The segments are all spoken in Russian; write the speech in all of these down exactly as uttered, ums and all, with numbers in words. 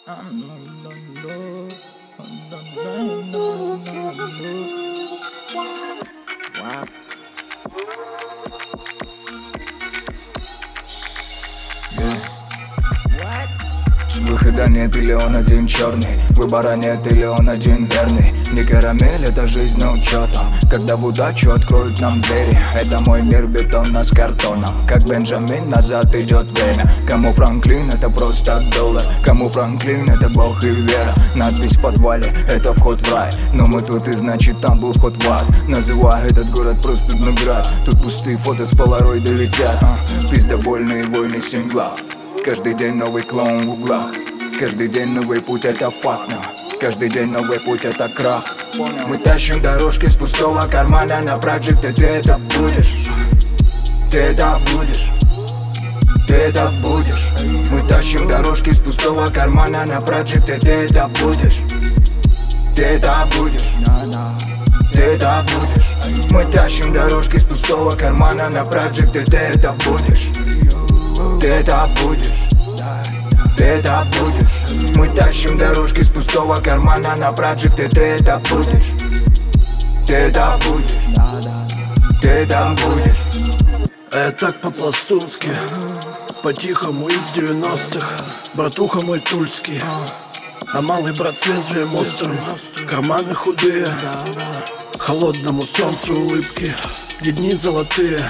Выхода нет или он один черный, выбора нет или он один верный. Не карамель, это жизнь на учетом, когда в удачу откроют нам двери. Это мой мир бетонно с картоном, как Бенджамин, назад идет время. Кому Франклин это просто доллар, кому Франклин это бог и вера. Надпись в подвале, это вход в рай, но мы тут и значит там был вход в ад. Называю этот город просто дноград, тут пустые фото с полароида летят. а, Пиздобольные войны семь глав. Каждый день новый клоун в углах, каждый день новый путь, это факт, но каждый день новый путь, это крах. Мы тащим дорожки с пустого кармана на проекты, ты это будешь, ты это будешь, ты это будешь. Мы тащим дорожки с пустого кармана на проекты, ты это будешь, ты это будешь, ты это будешь. Мы тащим дорожки с пустого кармана на проекты, ты это будешь, ты это будешь, ты это будешь. Мы тащим дорожки с пустого кармана на проекты, ты это будешь, ты это будешь, ты это будешь. А я так по-пластунски, по-тихому из девяностых. Братуха мой тульский, а малый брат с лезвием острым. Карманы худые, холодному солнцу улыбки, где дни золотые,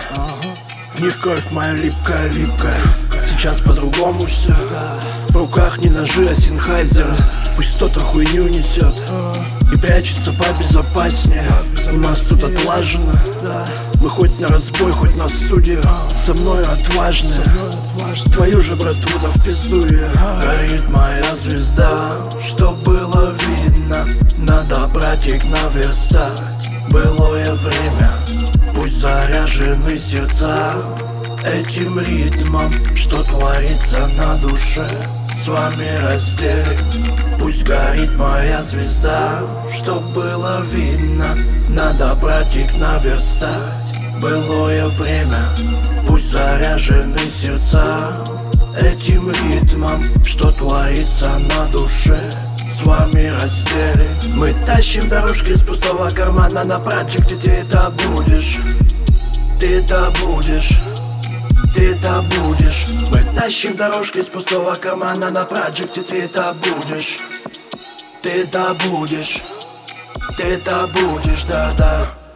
в них кровь моя липкая-липкая. Сейчас по-другому все, в руках не ножи, а синхайзеры. Пусть кто-то хуйню несет и прячется побезопаснее. У нас тут отлажено, мы хоть на разбой, хоть на студию, со мною отважные. Твою же братву да в пизду я. Горит моя звезда, что было видно, надо, братик, наверстать былое время. Пусть заряжены сердца этим ритмом, что творится на душе, с вами разделим. Пусть горит моя звезда, что было видно, надо, братик, наверстать былое время. Пусть заряжены сердца этим ритмом, что творится на душе, с вами разделим. Мы тащим дорожки с пустого кармана на проекте, ты это будешь, ты это будешь, ты это будешь. Мы тащим дорожки с пустого кармана на проекте, ты это будешь, ты это будешь, ты это будешь, да-да.